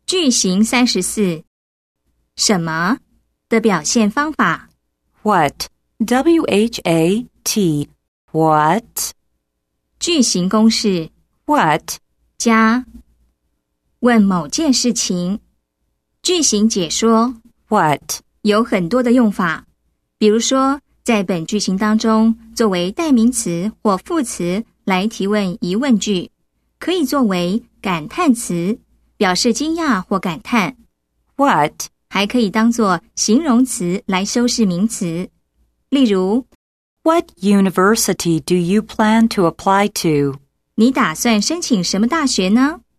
句型34，什么的表现方法。 What, W-H-A-T, what? 句型公式 What, 加问某件事情。句型解说 what, 有很多的用法，比如说在本句型当中作为代名词或副词来提问疑问句，可以作为感叹词，表示惊讶或感叹。 what, 还可以当作形容词来修饰名词，例如 What university do you plan to apply to? 你打算申请什么大学呢？